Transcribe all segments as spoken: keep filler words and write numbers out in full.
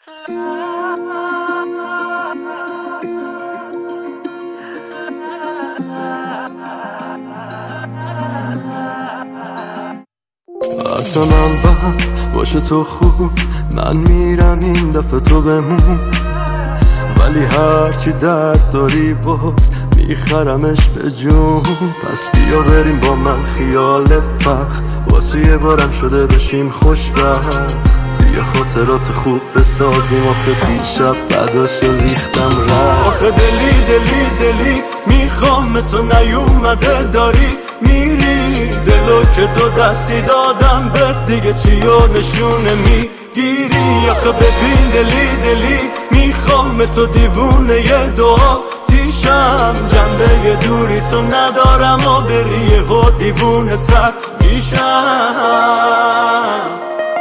اصلا من بد باشه تو خوب، من میرم این دفعه تو بمون، ولی هرچی درد داری باز میخرمش به جون. پس بیا بریم با من خیالت پخ، واسه یه بارم شده بشیم خوشبخت. بیا خاطرات خوب بسازیم، آخه دیشب بعداشو ریختم رفت. آخه دلی دلی دلی میخوام تو نیومده داری میری، دلو که دو دستی دادم به دیگه چیو نشونه میگیری. آخه ببین دلی دلی میخوام تو دیوونه یه دعا تیشم، جنبه یه دوری تو ندارم و بری یه و دیوونه تر میشم.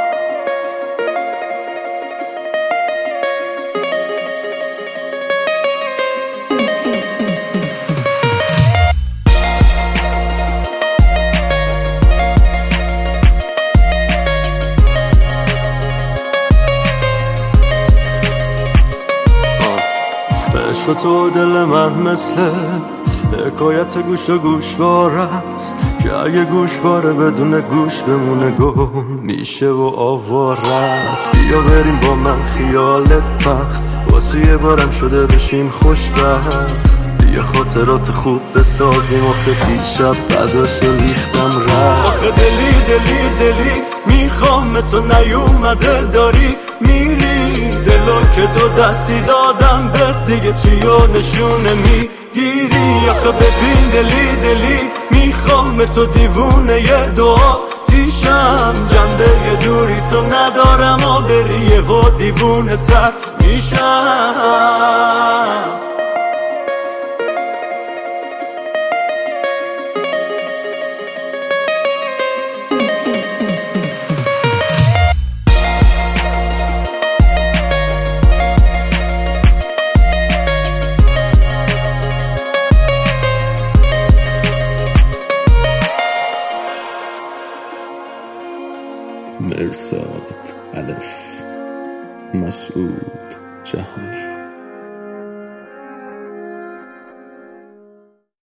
عشق تو دل من مثل حکایت گوش و گوشوار است، که اگه گوشواره بدون گوش بمونه گم میشه و آواره است. بیا بریم با من خیالت پخ، واسه یه بارم شده بشیم خوشبخت. بیا خاطرات خوب بسازیم، آخه دیشب بعداشو ریختم رفت. آخه دلی دلی دلی میخوام تو نیومده داری میری، دلو که دو دستی دادم به دیگه چیو نشونه میگیری. آخه ببین دلی دلی میخوام تو دیوونه یه دعا تیشم، جنبه یه دوری تو ندارم و بری یه و دیوونه تر میشم. مرزاد الف مسعود جهانی.